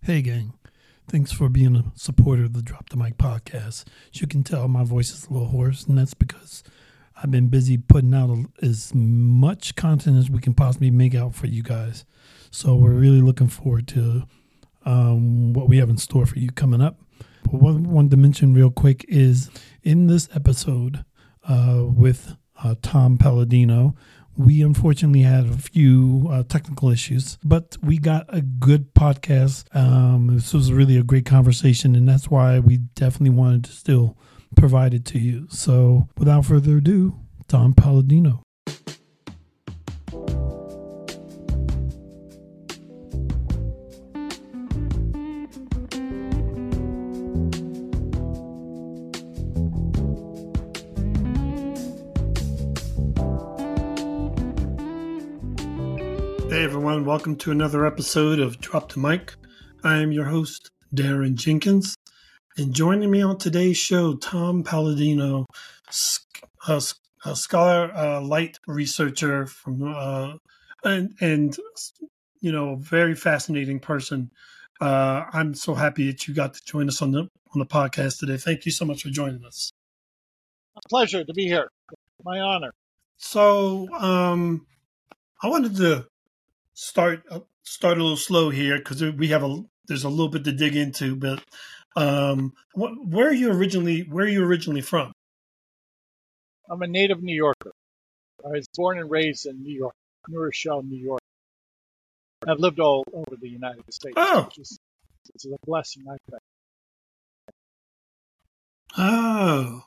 Hey, gang. Thanks for being a supporter of the Drop the Mic podcast. As you can tell, my voice is a little hoarse, and that's because I've been busy putting out as much content as we can possibly make out for you guys. So we're really looking forward to what we have in store for you coming up. But what I wanted to mention real quick is in this episode with Tom Palladino, we unfortunately had a few technical issues, but we got a good podcast. This was really a great conversation, and that's why we definitely wanted to still provide it to you. So without further ado, Tom Palladino. Hey everyone, welcome to another episode of Drop the Mic. I am your host, Darren Jenkins, and joining me on today's show, Tom Palladino, a scholar, light researcher from, and you know, very fascinating person. I'm so happy that you got to join us on the podcast today. Thank you so much for joining us. A pleasure to be here. My honor. So, I wanted to start a little slow here because there's a little bit to dig into. But where are you originally from? I'm a native New Yorker. I was born and raised in New York, New Rochelle, New York. I've lived all over the United States, which is a blessing, I think. Oh.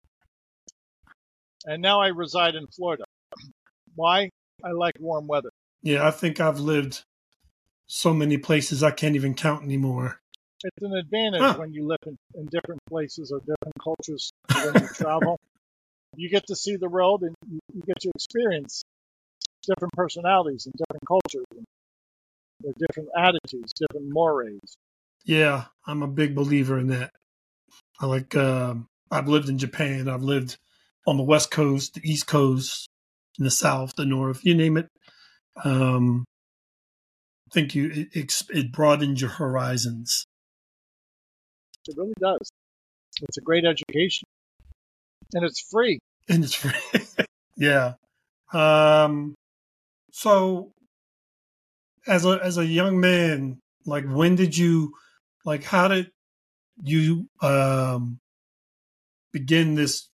And now I reside in Florida. Why? I like warm weather. Yeah, I think I've lived so many places I can't even count anymore. It's an advantage when you live in different places or different cultures when you travel. You get to see the world and you get to experience different personalities and different cultures and their different attitudes, different mores. Yeah, I'm a big believer in that. I like. I've lived in Japan. I've lived on the West Coast, the East Coast, in the South, the North. You name it. I think it broadens your horizons. It really does. It's a great education, and it's free. Yeah. So, as a young man, like, when did you, like, how did you begin this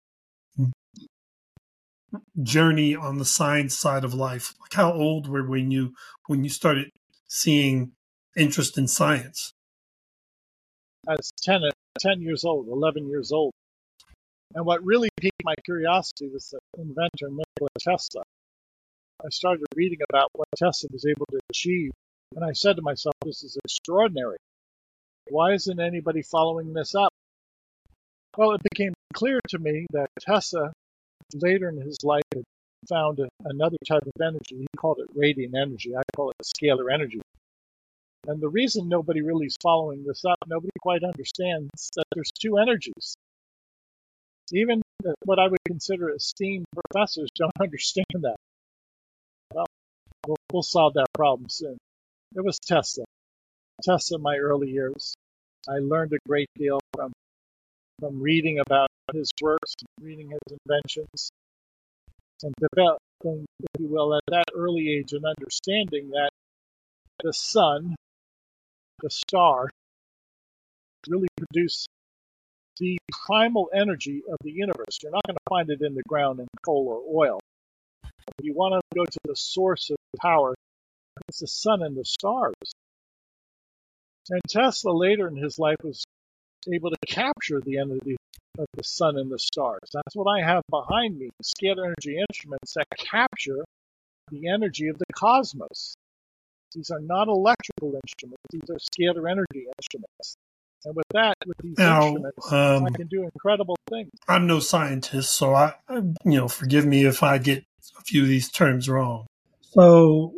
journey on the science side of life? Like, how old were when you started seeing interest in science? I was 10 years old, 11 years old. And what really piqued my curiosity was the inventor, Nikola Tesla. I started reading about what Tesla was able to achieve, and I said to myself, this is extraordinary. Why isn't anybody following this up? Well, it became clear to me that Tesla, later in his life, had found another type of energy. He called it radiant energy. I call it scalar energy. And the reason nobody really is following this up, nobody quite understands that there's two energies. Even what I would consider esteemed professors don't understand that. Well, we'll solve that problem soon. It was Tesla. Tesla in my early years. I learned a great deal from reading about his works, reading his inventions, and developing, if you will, at that early age, an understanding that the sun, the star, really produce the primal energy of the universe. You're not going to find it in the ground in coal or oil. If you want to go to the source of power, it's the sun and the stars. And Tesla later in his life was able to capture the energy of the sun and the stars. That's what I have behind me, scalar energy instruments that capture the energy of the cosmos. These are not electrical instruments. These are scalar energy instruments. And with these instruments, I can do incredible things. I'm no scientist, so forgive me if I get a few of these terms wrong. So,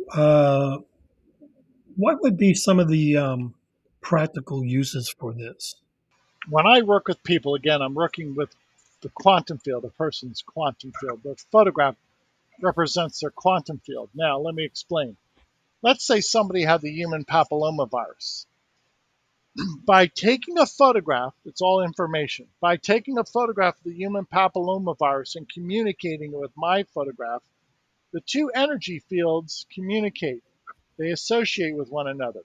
what would be some of the practical uses for this? When I work with people, again, I'm working with the quantum field, a person's quantum field. The photograph represents their quantum field. Now, let me explain. Let's say somebody had the human papillomavirus. By taking a photograph, it's all information. By taking a photograph of the human papillomavirus and communicating it with my photograph, the two energy fields communicate. They associate with one another.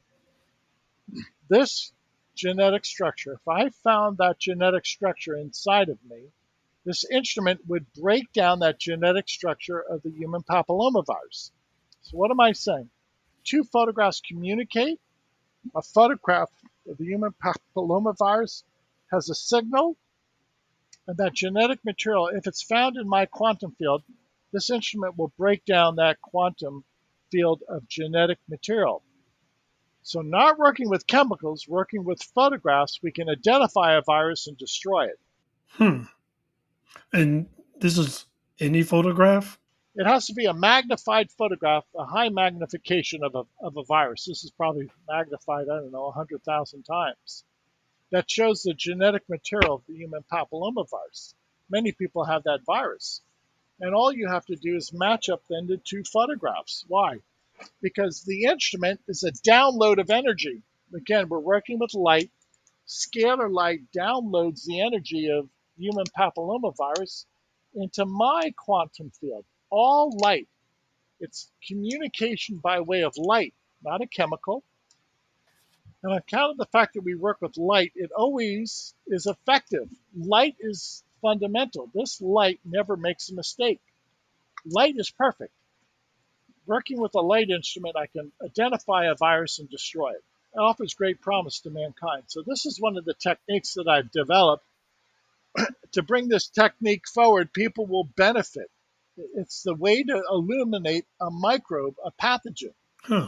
This genetic structure, if I found that genetic structure inside of me, this instrument would break down that genetic structure of the human papillomavirus. So, what am I saying? Two photographs communicate. A photograph of the human papillomavirus has a signal, and that genetic material, if it's found in my quantum field, this instrument will break down that quantum field of genetic material. So, not working with chemicals, working with photographs, we can identify a virus and destroy it. Hmm. And this is any photograph? It has to be a magnified photograph, a high magnification of a virus. This is probably magnified, I don't know, 100,000 times. That shows the genetic material of the human papillomavirus. Many people have that virus. And all you have to do is match up then the two photographs. Why? Because the instrument is a download of energy. Again, we're working with light. Scalar light downloads the energy of human papillomavirus into my quantum field. All light. It's communication by way of light, not a chemical. And on account of the fact that we work with light, it always is effective. Light is fundamental. This light never makes a mistake. Light is perfect. Working with a light instrument, I can identify a virus and destroy it. It offers great promise to mankind. So this is one of the techniques that I've developed. To bring this technique forward, people will benefit. It's the way to illuminate a microbe, a pathogen. Huh.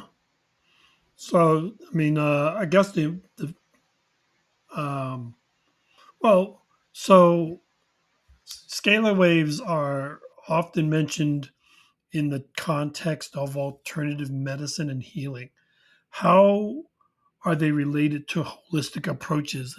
So, I mean, I guess the um, well, so scalar waves are often mentioned in the context of alternative medicine and healing. How are they related to holistic approaches,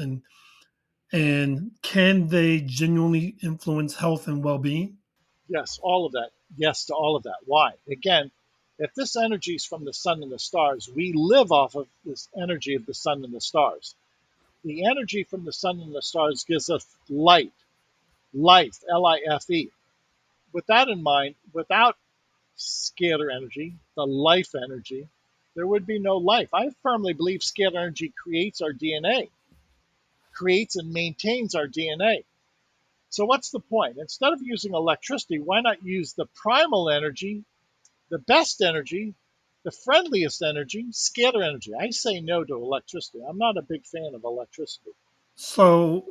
and can they genuinely influence health and well-being? Yes, all of that. Yes to all of that. Why? Again, if this energy is from the sun and the stars, we live off of this energy of the sun and the stars. The energy from the sun and the stars gives us light, life, Life. With that in mind, without scalar energy, the life energy, there would be no life. I firmly believe scalar energy creates our DNA, creates and maintains our DNA. So what's the point? Instead of using electricity, why not use the primal energy, the best energy, the friendliest energy, scalar energy? I say no to electricity. I'm not a big fan of electricity. So,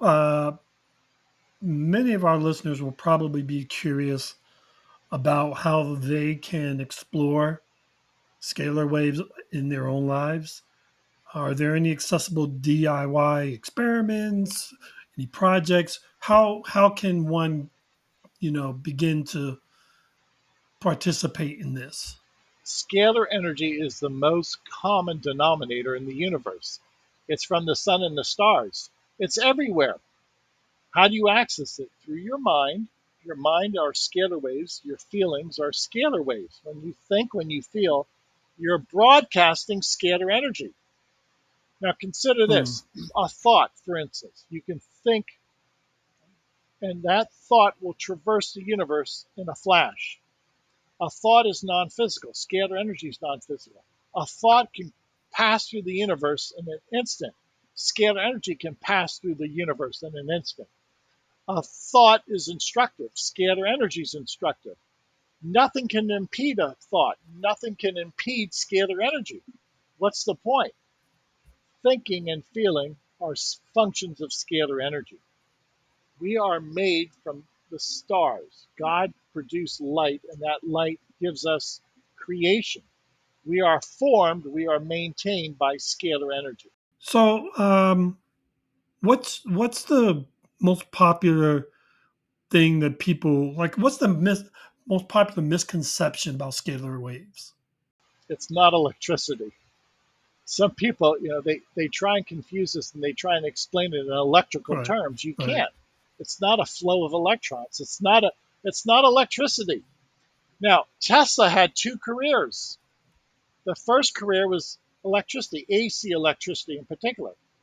many of our listeners will probably be curious about how they can explore scalar waves in their own lives. Are there any accessible DIY experiments, any projects? How can one, begin to participate in this? Scalar energy is the most common denominator in the universe. It's from the sun and the stars. It's everywhere. How do you access it? Through your mind. Your mind are scalar waves. Your feelings are scalar waves. When you think, when you feel, you're broadcasting scalar energy. Now consider Hmm. this. A thought, for instance. You can think, and that thought will traverse the universe in a flash. A thought is non-physical. Scalar energy is non-physical. A thought can pass through the universe in an instant. Scalar energy can pass through the universe in an instant. A thought is instructive. Scalar energy is instructive. Nothing can impede a thought. Nothing can impede scalar energy. What's the point? Thinking and feeling are functions of scalar energy. We are made from the stars. God produced light, and that light gives us creation. We are formed, we are maintained by scalar energy. So, what's the most popular thing that people like? What's the most popular misconception about scalar waves? It's not electricity. Some people, they try and confuse us and they try and explain it in electrical Right, terms. You right. can't. It's not a flow of electrons. It's not electricity. Now, Tesla had two careers. The first career was electricity, AC electricity in particular.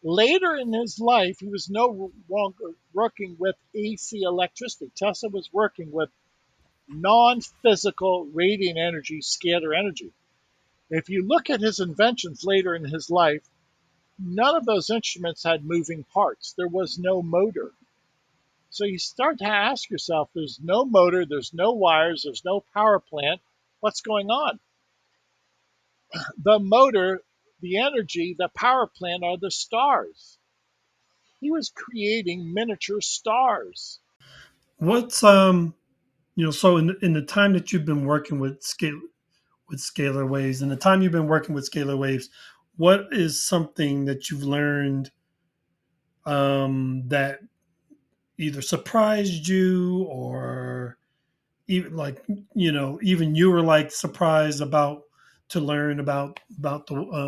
Later in his life, he was no longer working with AC electricity. Tesla was working with non-physical radiant energy, scalar energy. If you look at his inventions later in his life, none of those instruments had moving parts. There was no motor. So you start to ask yourself, there's no motor, there's no wires, there's no power plant. What's going on? The motor, the energy, the power plant are the stars. He was creating miniature stars. What's so in the time that you've been working with scalar waves, and the time you've been working with scalar waves, what is something that you've learned that either surprised you or even like even you were like surprised about to learn about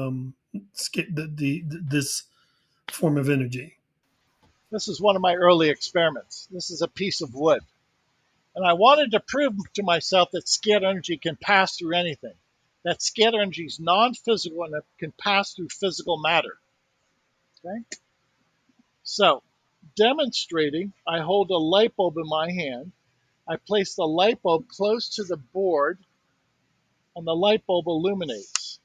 this form of energy? This is one of my early experiments. This is a piece of wood. And I wanted to prove to myself that scalar energy can pass through anything, that scalar energy is non-physical and it can pass through physical matter. Okay? So, demonstrating, I hold a light bulb in my hand. I place the light bulb close to the board, and the light bulb illuminates.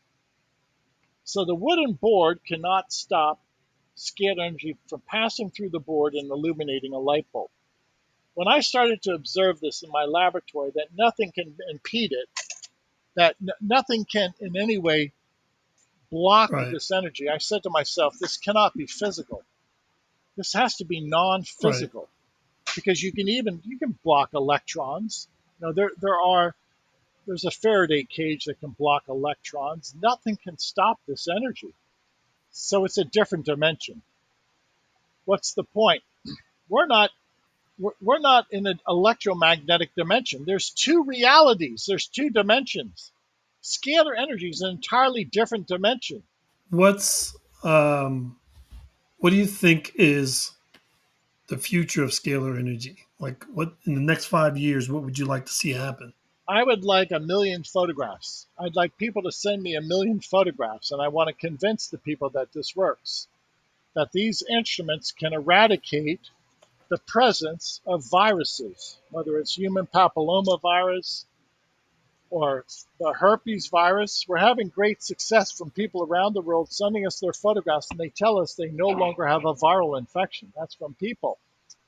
So the wooden board cannot stop scalar energy from passing through the board and illuminating a light bulb. When I started to observe this in my laboratory, that nothing can impede it, that nothing can in any way block Right, this energy, I said to myself, this cannot be physical. This has to be right. non-physical, because you can block electrons. There's a Faraday cage that can block electrons. Nothing can stop this energy. So it's a different dimension. What's the point? We're not we're not in an electromagnetic dimension. There's two realities. There's two dimensions. Scalar energy is an entirely different dimension. What's what do you think is the future of scalar energy? Like, what in the next 5 years, what would you like to see happen? I would like a million photographs. I'd like people to send me a million photographs, and I want to convince the people that this works, that these instruments can eradicate the presence of viruses, whether it's human papilloma virus or the herpes virus. We're having great success from people around the world sending us their photographs, and they tell us they no longer have a viral infection. That's from people.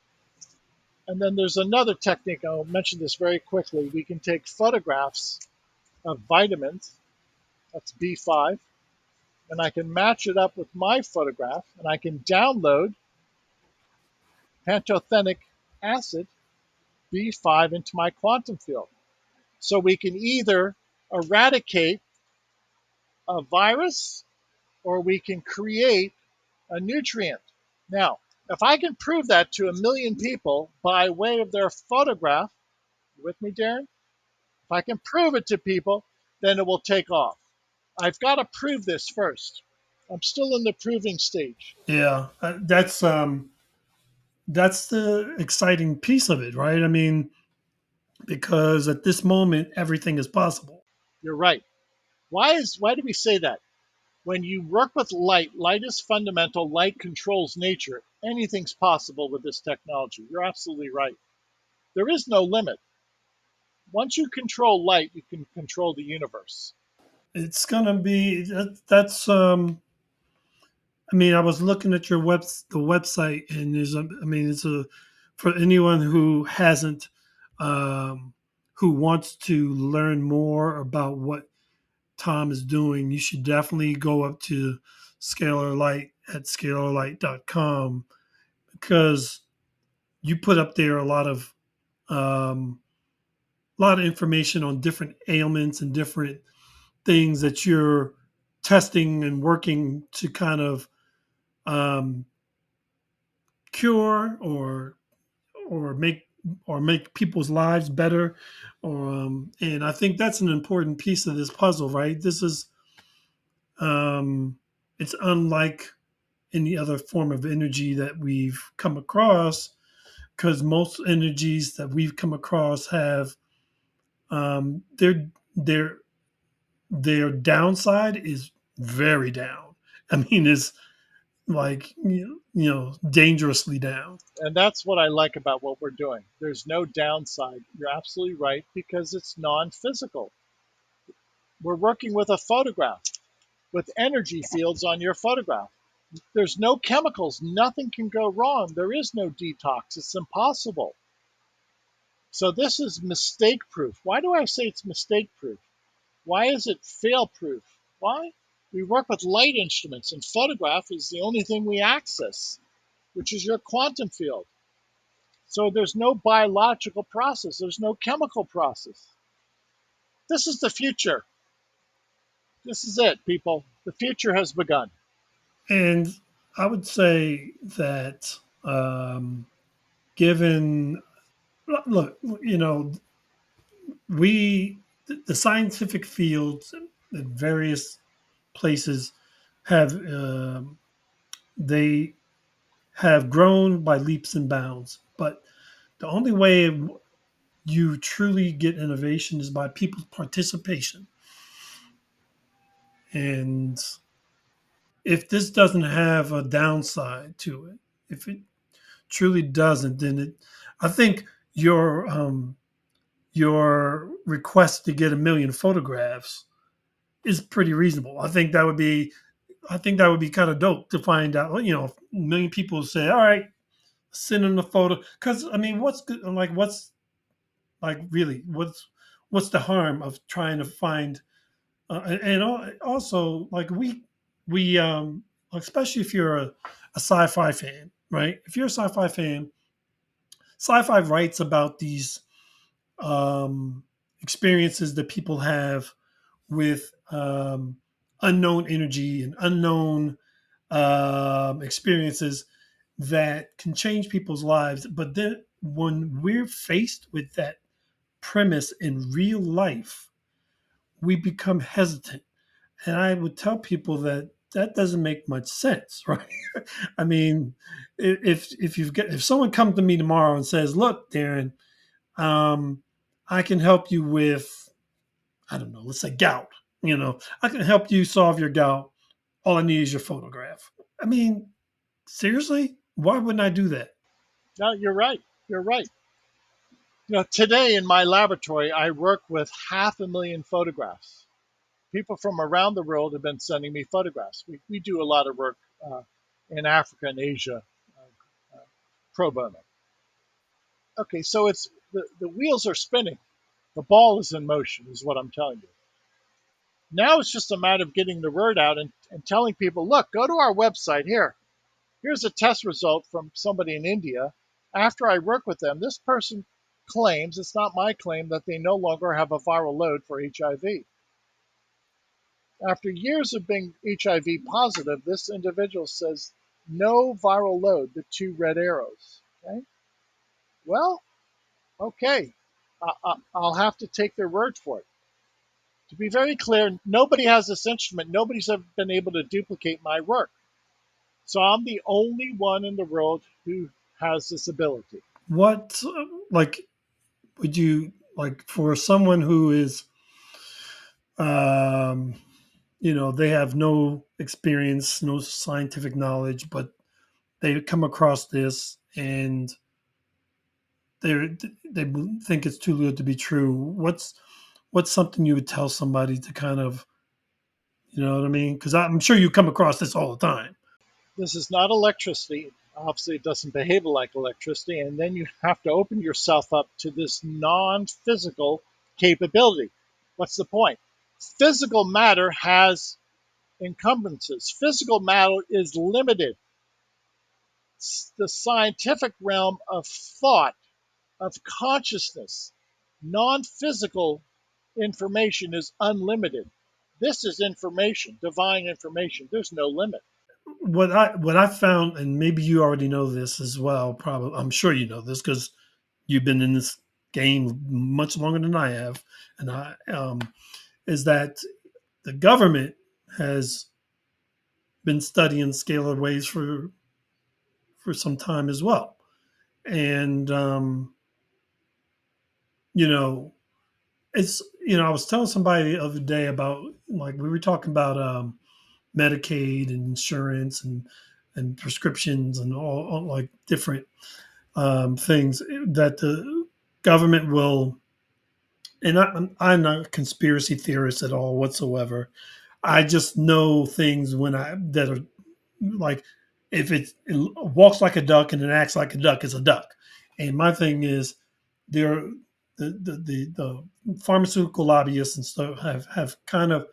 And then there's another technique, I'll mention this very quickly. We can take photographs of vitamins, that's B5, and I can match it up with my photograph, and I can download pantothenic acid, B5, into my quantum field. So we can either eradicate a virus or we can create a nutrient. Now, if I can prove that to a million people by way of their photograph, you with me, Darren? If I can prove it to people, then it will take off. I've got to prove this first. I'm still in the proving stage. Yeah, that's the exciting piece of it, right? I mean, because at this moment, everything is possible. You're right. Why do we say that? When you work with light, light is fundamental, light controls nature. Anything's possible with this technology. You're absolutely right. There is no limit. Once you control light, you can control the universe. It's gonna be that's I mean, I was looking at your the website, and I mean, it's a for anyone who hasn't, who wants to learn more about what Tom is doing, you should definitely go up to Scalar Light at scalarlight.com, because you put up there um, a lot of information on different ailments and different things that you're testing and working to kind of um, cure or make people's lives better. And I think that's an important piece of this puzzle, right? This is um, it's unlike any other form of energy that we've come across, because most energies that we've come across have their their their downside is very down. I mean, is like dangerously down. And that's what I like about what we're doing. There's no downside. You're absolutely right because it's non physical. We're working with a photograph, with energy fields on your photograph. There's no chemicals. Nothing can go wrong. There is no detox. It's impossible. So this is mistake proof. Why do I say it's mistake proof? Why is it fail proof? Why? We work with light instruments, and photograph is the only thing we access, which is your quantum field. So there's no biological process. There's no chemical process. This is the future. This is it, people. The future has begun. And I would say that given look, we the scientific fields in various places have they have grown by leaps and bounds, but the only way you truly get innovation is by people's participation. And if this doesn't have a downside to it, if it truly doesn't, then I think your request to get 1 million photographs is pretty reasonable. I think that would be kind of dope to find out. 1 million people say, "All right, send them the photo." Because I mean, what's good? Like, what's like really? What's the harm of trying to find? Also, like we especially if you're a sci-fi fan, right? If you're a sci-fi fan, sci-fi writes about these experiences that people have with unknown energy and unknown experiences that can change people's lives. But then when we're faced with that premise in real life, we become hesitant. And I would tell people that that doesn't make much sense, right? I mean, if someone comes to me tomorrow and says, "Look, Darren, um, I can help you with, I don't know, let's say gout. I can help you solve your gout. All I need is your photograph." I mean, seriously, why wouldn't I do that? No, you're right. You're right. Today in my laboratory, I work with 500,000 photographs. People from around the world have been sending me photographs. We do a lot of work in Africa and Asia, pro bono. Okay, so it's the wheels are spinning. The ball is in motion, is what I'm telling you. Now it's just a matter of getting the word out and telling people, look, go to our website here. Here's a test result from somebody in India. After I work with them, this person claims, it's not my claim, that they no longer have a viral load for HIV. After years of being HIV positive, this individual says, no viral load, the 2 red arrows. Okay? Well, okay. I'll have to take their word for it. To be very clear, nobody has this instrument. Nobody's ever been able to duplicate my work. So I'm the only one in the world who has this ability. What, like, would you like for someone who is, um, they have no experience, no scientific knowledge, but they come across this and they they think it's too good to be true. What's something you would tell somebody to kind of, you know what I mean? Because I'm sure you come across this all the time. This is not electricity. Obviously, it doesn't behave like electricity. And then you have to open yourself up to this non physical capability. What's the point? Physical matter has encumbrances, physical matter is limited. The scientific realm of thought, of consciousness, non physical information is unlimited. This is information, divine information. There's no limit. What I found, and maybe you already know this as well. Probably, I'm sure you know this because you've been in this game much longer than I have, and I is that the government has been studying scalar waves for some time as well, and you know it's I was telling somebody the other day about, like, we were talking about Medicaid and insurance and and prescriptions and all like different things that the government will. And I'm not a conspiracy theorist at all whatsoever. I just know things when I that are like if it walks like a duck and it acts like a duck, it's a duck. And my thing is there the pharmaceutical lobbyists and stuff have kind of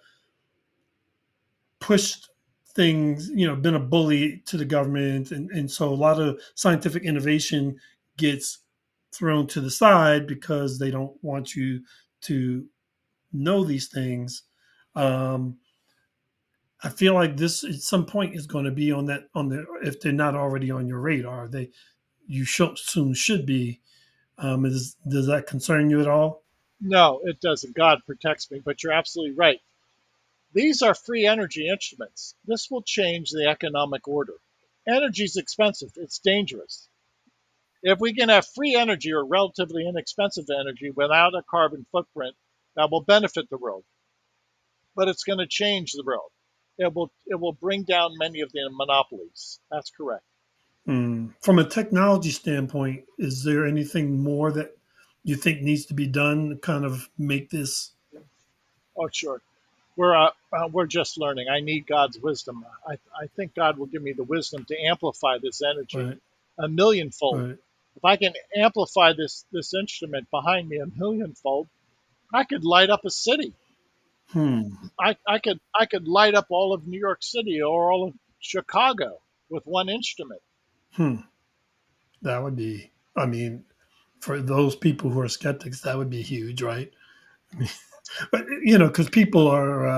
pushed things, been a bully to the government. And so a lot of scientific innovation gets thrown to the side because they don't want you to know these things. Um, I feel like this at some point is going to be on the if they're not already on your radar, they you soon should be. Does that concern you at all? No, it doesn't. God protects me, but you're absolutely right. These are free energy instruments. This will change the economic order. Energy is expensive. It's dangerous. If we can have free energy or relatively inexpensive energy without a carbon footprint, that will benefit the world. But it's going to change the world. It will bring down many of the monopolies. That's correct. From a technology standpoint, is there anything more that you think needs to be done to kind of make this Oh, sure. We're just learning. I need God's wisdom. I think God will give me the wisdom to amplify this energy right? a millionfold. Right. If I can amplify this instrument behind me a millionfold, I could light up a city. Hmm. I could light up all of New York City or all of Chicago with one instrument. Hmm. That would be. I mean, for those people who are skeptics, that would be huge, right? But because people are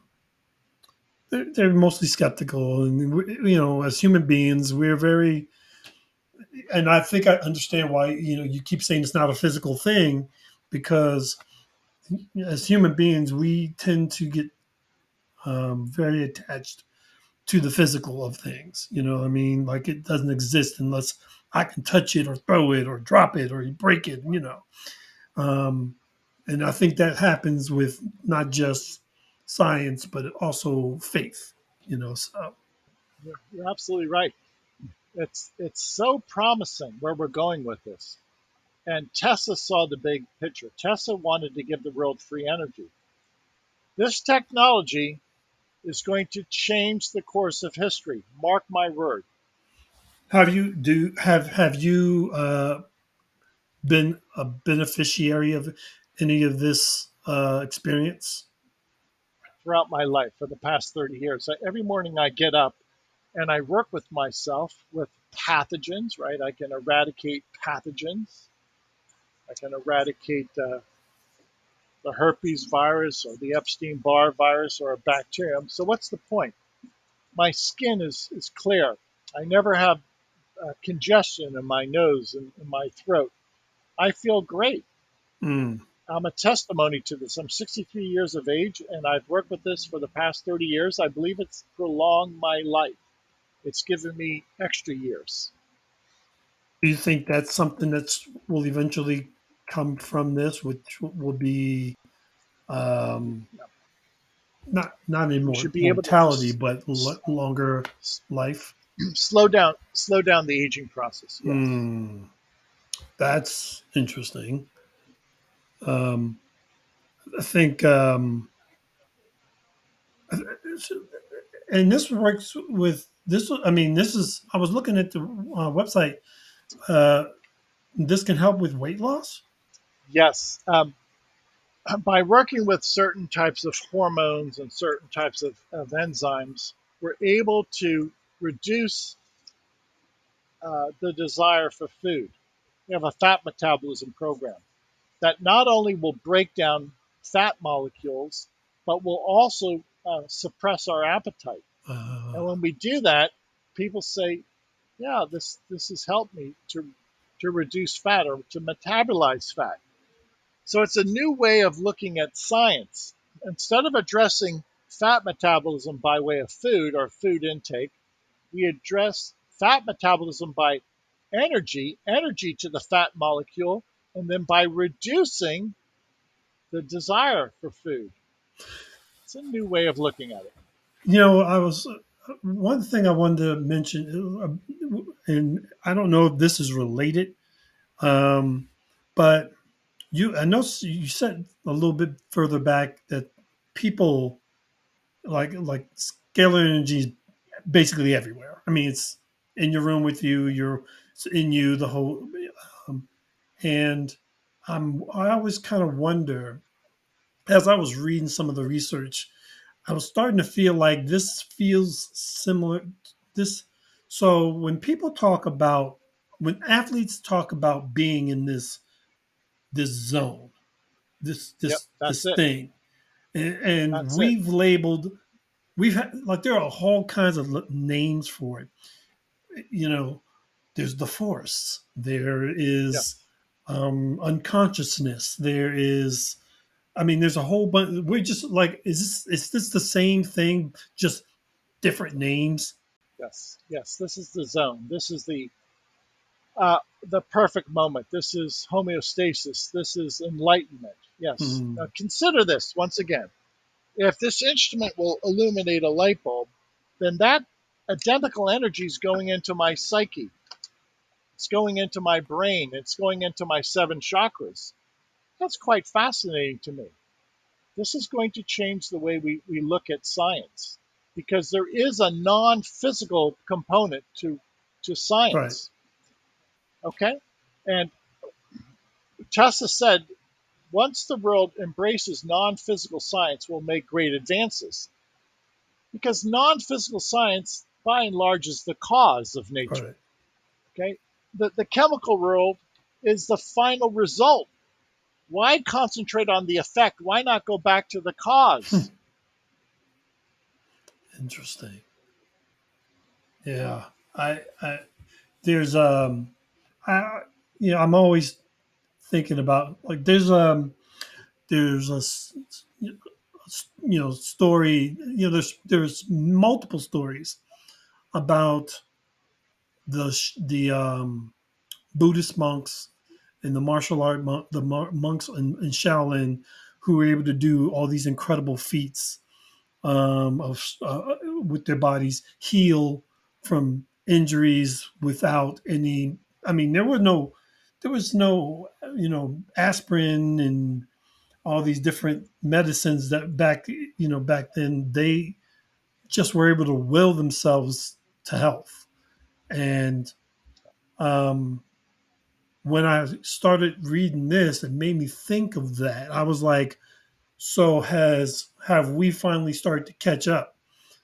they're mostly skeptical, and as human beings, we're very. And I think I understand why you keep saying it's not a physical thing, because as human beings, we tend to get very attached to the physical of things. You know what I mean? Like it doesn't exist unless I can touch it or throw it or drop it or break it. Um, and I think that happens with not just science but also faith. So You're absolutely right. It's so promising where we're going with this. And Tesla saw the big picture. Tesla wanted to give the world free energy. This technology is going to change the course of history. Mark my word. have you been a beneficiary of any of this experience? Throughout my life for the past 30 years, every morning I get up and I work with myself with pathogens, right? I can eradicate pathogens. I can eradicate the herpes virus or the Epstein-Barr virus or a bacterium. So what's the point? My skin is clear. I never have congestion in my nose and in my throat. I feel great. Mm. I'm a testimony to this. I'm 63 years of age and I've worked with this for the past 30 years. I believe it's prolonged my life. It's given me extra years. Do you think that's something that's will eventually come from this, which will be um, not We should be able to immortality, but longer life? slow down the aging process. Yes. Hmm, that's interesting. Um, I think, and this works with this. I mean, this is. I was looking at the website. Uh, this can help with weight loss. Yes. By working with certain types of hormones and certain types of enzymes, we're able to reduce the desire for food. We have a fat metabolism program that not only will break down fat molecules, but will also suppress our appetite. And Uh, when we do that, people say, "Yeah, this has helped me to reduce fat or to metabolize fat." So it's a new way of looking at science. Instead of addressing fat metabolism by way of food or food intake, we address fat metabolism by energy to the fat molecule, and then by reducing the desire for food. It's a new way of looking at it. you know, I was. one thing I wanted to mention, and I don't know if this is related, um, but I know you said a little bit further back that people like scalar energy is basically everywhere. I mean, it's in your room with you. It's in you the whole, um, and I always kind of wonder as I was reading some of the research, I was starting to feel like this feels similar. This so when people talk about when athletes talk about being in this zone, this Yep, this that's this it. thing, and That's it. we've labeled we've had like there are all kinds of names for it. You know, there's the force. There is Yes. unconsciousness. There is I mean, there's a whole bunch. We're just like, is this the same thing, just different names? Yes. Yes. This is the zone. This is the perfect moment. This is homeostasis. This is enlightenment. Yes. Now Hmm. consider this once again. If this instrument will illuminate a light bulb, then that identical energy is going into my psyche. It's going into my brain. It's going into my seven chakras. That's quite fascinating to me. This is going to change the way we look at science because there is a non physical component to Right. science. Okay? And Tesla said once the world embraces non physical science, we'll make great advances because non physical science, by and large, is the cause of nature. Right. Okay? The chemical world is the final result. Why concentrate on the effect? Why not go back to the Hmm. cause? Interesting. Yeah. I there's I I'm always thinking about like there's story there's multiple stories about the Buddhist monks and the martial art monks in Shaolin who were able to do all these incredible feats of with their bodies, heal from injuries without any. I mean, there was no, aspirin and all these different medicines that back then they just were able to will themselves to health. And um, when I started reading this, it made me think of that. I was like, so have we finally started to catch up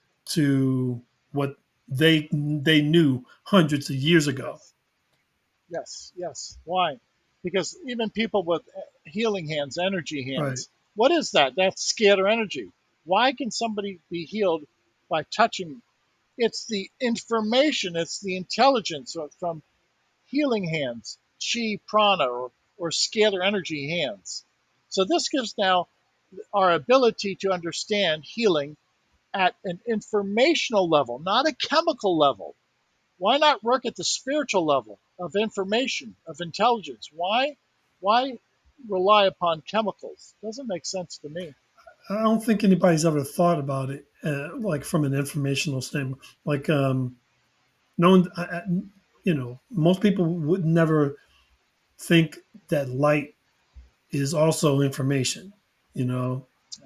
to what they knew hundreds of years ago? Yes. Yes, yes. Why? Because even people with healing hands, energy Right. hands, what is that? That's scalar energy. Why can somebody be healed by touching? It's the information, it's the intelligence from healing hands, chi, prana, or scalar energy hands. So this gives now our ability to understand healing at an informational level, not a chemical level. Why not work at the spiritual level of information, of intelligence? Why rely upon chemicals? Doesn't make sense to me. I don't think anybody's ever thought about it like from an informational standpoint. Like no one, most people would never think that light is also information. You know,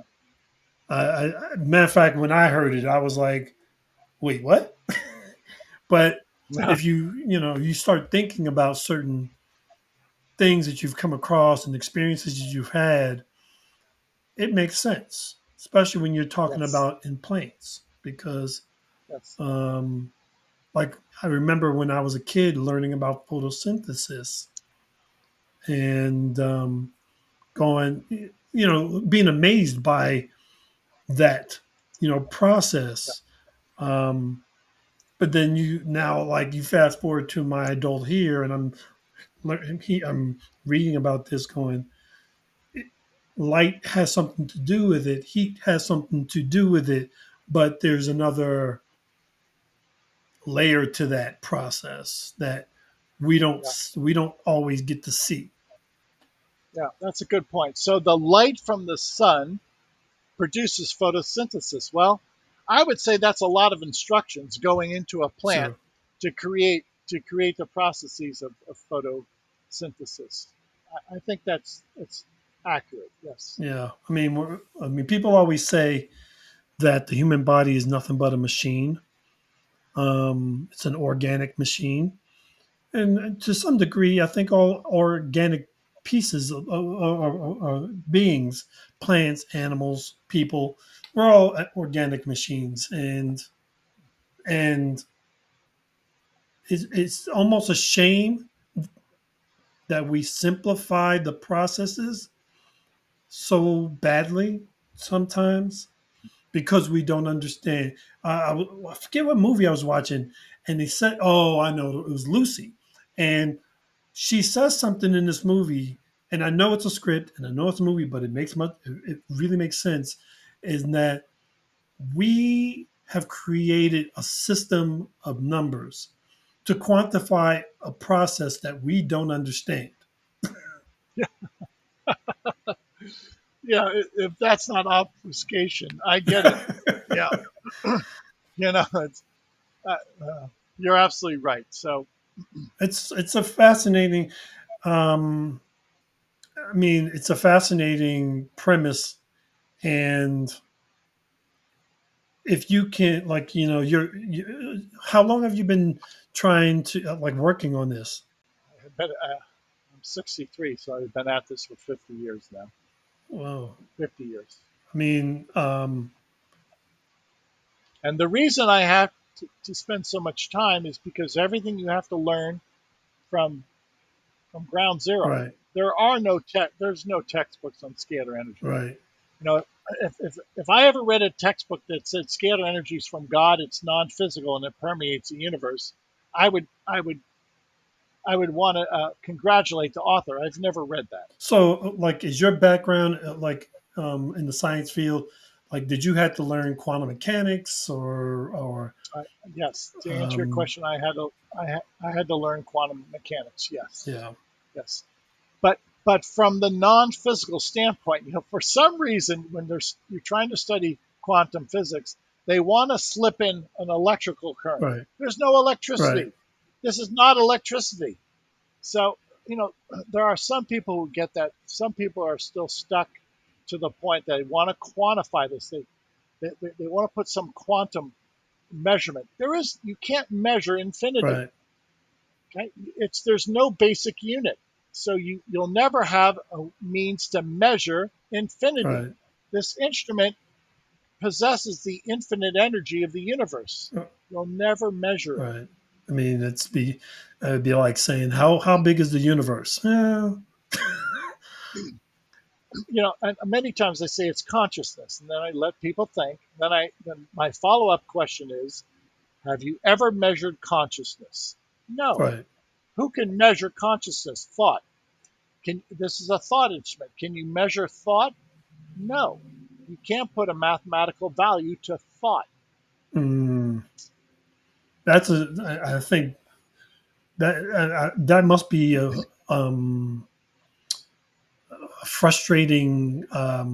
matter of fact, when I heard it, I was like, "Wait, what?" But Yeah. if you start thinking about certain things that you've come across and experiences that you've had, it makes sense, especially when you're talking Yes. about in planes. Because, Yes. um, like, I remember when I was a kid learning about photosynthesis and going, being amazed by that, Yeah. process. Um, but then you fast forward to my adult here, and I'm reading about this, going, light has something to do with it, heat has something to do with it, but there's another layer to that process that we don't Yeah. we don't always get to see. Yeah. That's a good point. So the light from the sun produces photosynthesis. Well, I would say that's a lot of instructions going into a plant Sure. to create the processes of photosynthesis. I think it's accurate. Yes. Yeah. I mean, people always say that the human body is nothing but a machine. It's an organic machine, and to some degree, I think all organic pieces of beings, plants, animals, people, we're all organic machines, and it's almost a shame that we simplify the processes so badly sometimes because we don't understand. I forget what movie I was watching, and they said, "Oh, I know it was Lucy," and she says something in this movie, and I know it's a script and I know it's a movie, but it really makes sense. Is that we have created a system of numbers to quantify a process that we don't understand. Yeah. If that's not obfuscation, I get it. Yeah. It's uh, uh, you're absolutely right. So It's a fascinating. Um, it's a fascinating premise, and if you can, like, how long have you been trying to like working on this? I'm 63, so I've been at this for 50 years now. Well, 50 years. I mean, And the reason I have to spend so much time is because everything you have to learn from from ground zero. right, There's no textbooks on scalar energy. right. You know, if I ever read a textbook that said scalar energy is from God, it's non-physical and it permeates the universe, I would want to congratulate the author. I've never read that. So, like, is your background in the science field? Like, did you have to learn quantum mechanics or Uh, yes, to answer your um, question, I had to learn quantum mechanics. Yes, yeah, yes. But from the non-physical standpoint, for some reason, when you're trying to study quantum physics, they want to slip in an electrical current. right, There's no right, electricity. This is not electricity. So, there are some people who get that. Some people are still stuck to the point that they want to quantify this. They want to put some quantum measurement. You can't measure infinity. right, Okay, there's no basic unit, so you'll never have a means to measure infinity. right, This instrument possesses the infinite energy of the universe. You'll never measure it. right. I mean, it'd be like saying how big is the universe? Yeah, And many times I say it's consciousness, and then I let people think. Then my follow-up question is, have you ever measured consciousness? No. right. Who can measure consciousness? Thought. This is a thought instrument. Can you measure thought? No. You can't put a mathematical value to thought. Mm, I think that must be a frustrating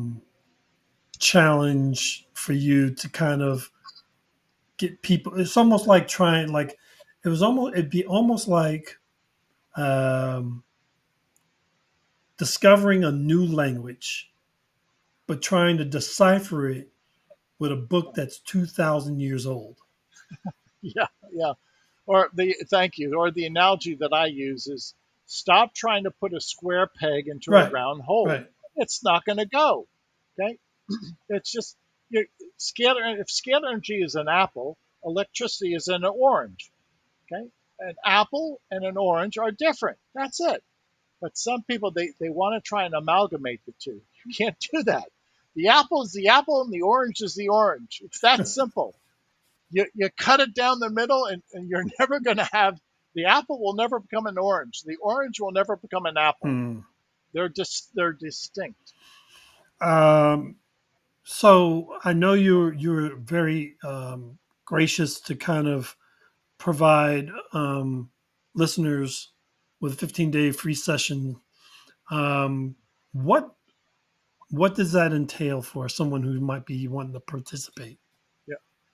challenge for you to kind of get people. It's almost like trying, like, it'd be almost like um, discovering a new language, but trying to decipher it with a book that's 2,000 years old. Yeah, yeah. Thank you. Or the analogy that I use is stop trying to put a square peg into a Right, round hole. right, It's not going to go. Okay. It's just scalar. If scalar energy is an apple, electricity is an orange. Okay. An apple and an orange are different. That's it. But some people they want to try and amalgamate the two. You can't do that. The apple is the apple and the orange is the orange. It's that simple. You cut it down the middle and you're never going to have the apple will never become an orange. The orange will never become an apple. Hmm. They're distinct. Um, so I know you're very gracious to kind of provide listeners with a 15-day free session. Um, what what does that entail for someone who might be wanting to participate? Yeah.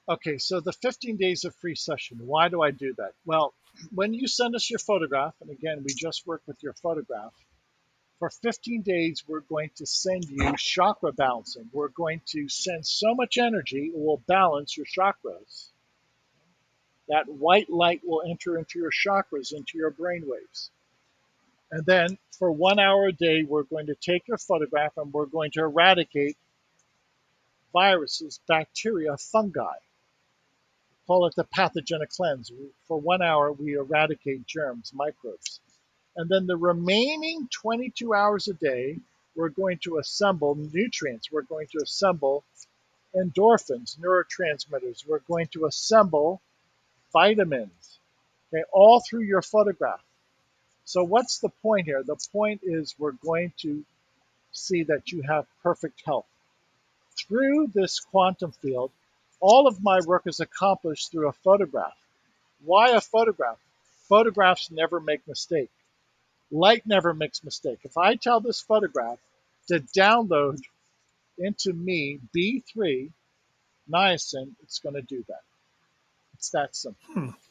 Okay, so the 15 days of free session, why do I do that? Well, when you send us your photograph, and again, we just work with your photograph, for 15 days, we're going to send you chakra balancing. We're going to send so much energy, it will balance your chakras. That white light will enter into your chakras, into your brain waves. And then for 1 hour a day, we're going to take your photograph and we're going to eradicate viruses, bacteria, fungi. Call it the pathogenic cleanse. For 1 hour, we eradicate germs, microbes. And then the remaining 22 hours a day, we're going to assemble nutrients. We're going to assemble endorphins, neurotransmitters. We're going to assemble vitamins, okay, all through your photograph. So what's the point here? The point is we're going to see that you have perfect health. Through this quantum field, all of my work is accomplished through a photograph. Why a photograph? Photographs never make mistake. Light never makes mistake. If I tell this photograph to download into me B3 niacin, it's going to do that. It's that simple.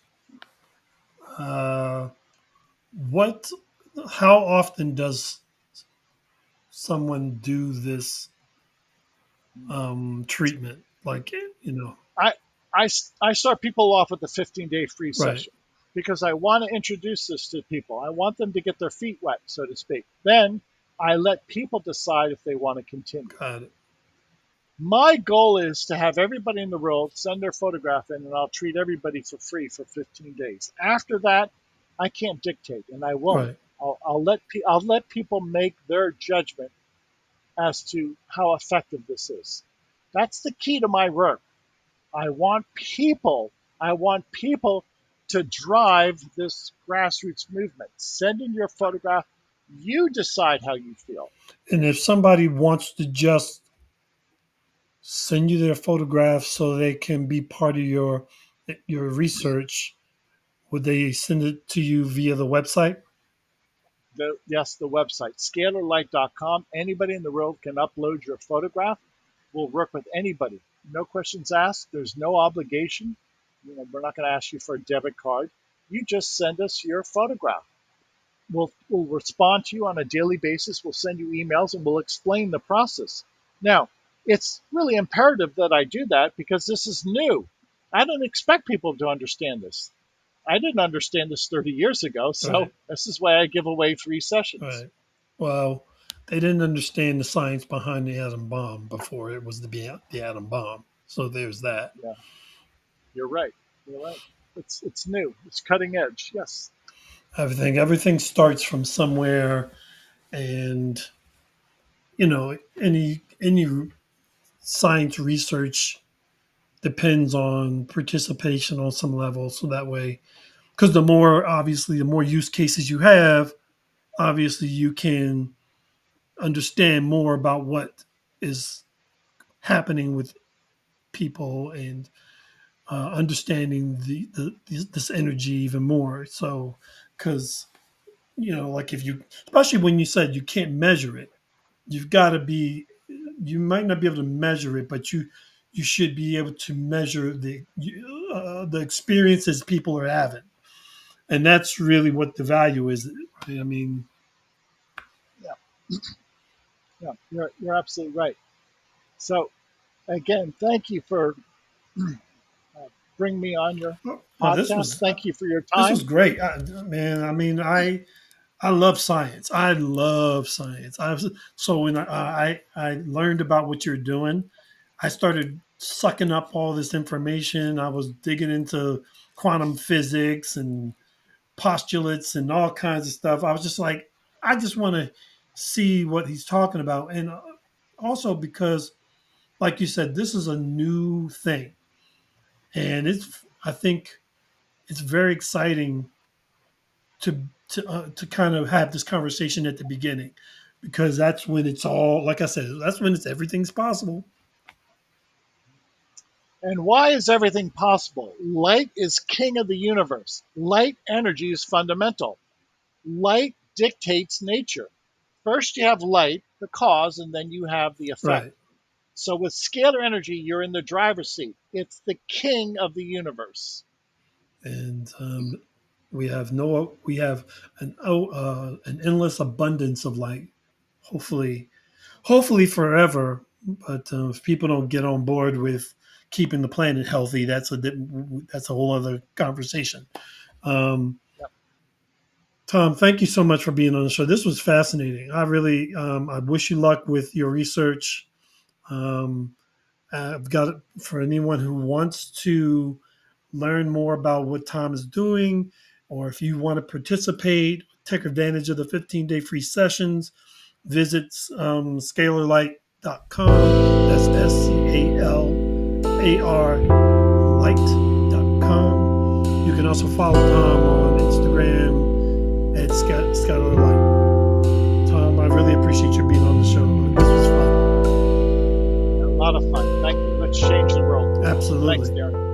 Uh, what? How often does someone do this treatment? Like, I, I start people off with the 15-day free right? session because I want to introduce this to people. I want them to get their feet wet, so to speak. Then I let people decide if they want to continue. Got it. My goal is to have everybody in the world send their photograph in, and I'll treat everybody for free for 15 days. After that, I can't dictate, and I won't. Right. I'll let people make their judgment as to how effective this is. That's the key to my work. I want people. I want people to drive this grassroots movement. Send in your photograph. You decide how you feel. And if somebody wants to just send you their photographs so they can be part of your research, would they send it to you via the website? Yes, the website, scalarlight.com. Anybody in the world can upload your photograph. We'll work with anybody. No questions asked. There's no obligation. We're not going to ask you for a debit card. You just send us your photograph. We'll respond to you on a daily basis. We'll send you emails and we'll explain the process. Now, it's really imperative that I do that because this is new. I don't expect people to understand this. I didn't understand this 30 years ago, so Right. this is why I give away free sessions. Right. Well, they didn't understand the science behind the atom bomb before it was the atom bomb. So there's that. Yeah, you're right. You're right. It's new. It's cutting edge. Yes. Everything starts from somewhere, and any science research depends on participation on some level. So that way, because the more use cases you have, obviously you can understand more about what is happening with people and understanding this energy even more. So, because like if you, especially when you said you can't measure it, you've got to be. You might not be able to measure it, but you should be able to measure the experiences people are having, and that's really what the value is. I mean, Yeah. Yeah. You're absolutely right. So again, thank you for bringing me on your well, podcast. Thank you for your this was time. great, man. I mean, I love science. I love science. So when I learned about what you're doing, I started sucking up all this information. I was digging into quantum physics and postulates and all kinds of stuff. I was just like, I just want to see what he's talking about, and also because, like you said, this is a new thing, and I think it's very exciting to kind of have this conversation at the beginning because that's when it's all, like I said, that's when everything's possible. And why is everything possible? Light is king of the universe. Light energy is fundamental. Light dictates nature. First, you have light, the cause, and then you have the effect. Right. So with scalar energy, you're in the driver's seat. It's the king of the universe. And we have an endless abundance of light. Hopefully forever. But if people don't get on board with keeping the planet healthy, that's a whole other conversation. Yep. Tom, thank you so much for being on the show. This was fascinating. I really, I wish you luck with your research. I've got, for anyone who wants to learn more about what Tom is doing, or if you want to participate, take advantage of the 15-day free sessions, visit scalarlight.com. That's SCALAR light.com. You can also follow Tom on Instagram at scalarlight. Tom, I really appreciate you being on the show. This was fun. A lot of fun. Thank you. Let's change the world. Absolutely. Thanks, Darren.